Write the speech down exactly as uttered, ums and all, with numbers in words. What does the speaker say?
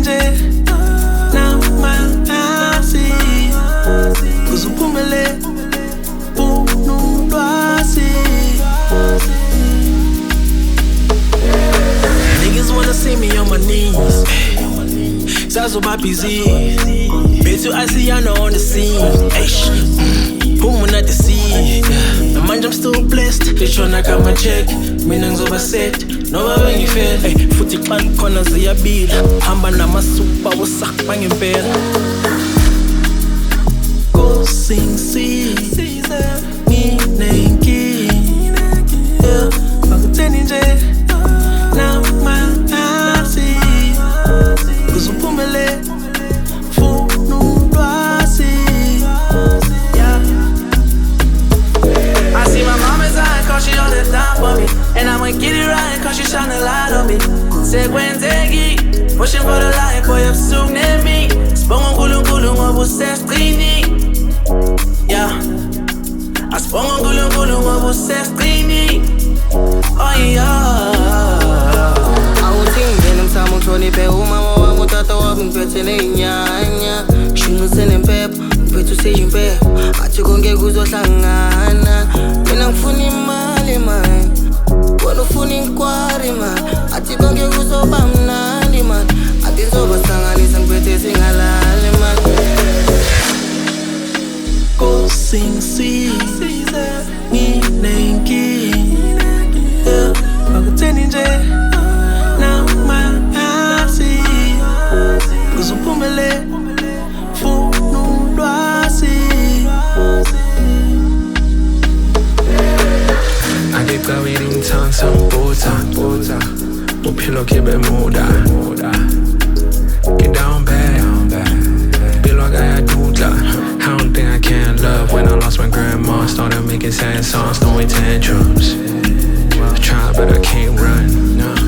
nje namasi uzuphumele unulwasi. Niggas wanna see me on my knees, sazoba busy. Bethu Asiyana on the scene, eish, phuma na the sea. Manje I'm still blessed, they tryna cut my check. Mina ngizoba set, noba bengifela. Hey, futhi xa ngikhona ziyabila, hamba namasupa wosakpa ngempela. Go sing see, nginenkinga, yeah, bakutheni nje namasi uzuphumele funa ulwazi. I see my mama's eye cause she hold it down for me, and I'ma get it right cause she shine a light on me. Sekwenzeki, pushing for the light, boy ebusuku nemi. Sibonga uNkulunkulu ngoba usesiqini. Yeah, asibonga uNkulunkulu ngoba usesiqini. Oh yeah. Awuthi ngene msamo uhloniphe umama wami utata wami ngiphethe ney'nyanya. Shinuse nempepha ngiphethe useyimpepha, athi konke kuzohlangana. Mina ngifuna imali man, wena ufuna inkwari man, athi konke kuzoba mnandi man, athi ngizobahlanganisa ngiphethe singalali man. Go sing see, nginenkinga, yeah, bakutheni nje namasi uzuphumele funa ulwazi. Adikawini ngithansa mbuta uphilo kibe muda. Get down bad, feel like I dudla. I don't think I can love when I lost my grandma. Started making sad songs, throwing tantrums. I try but I can't run.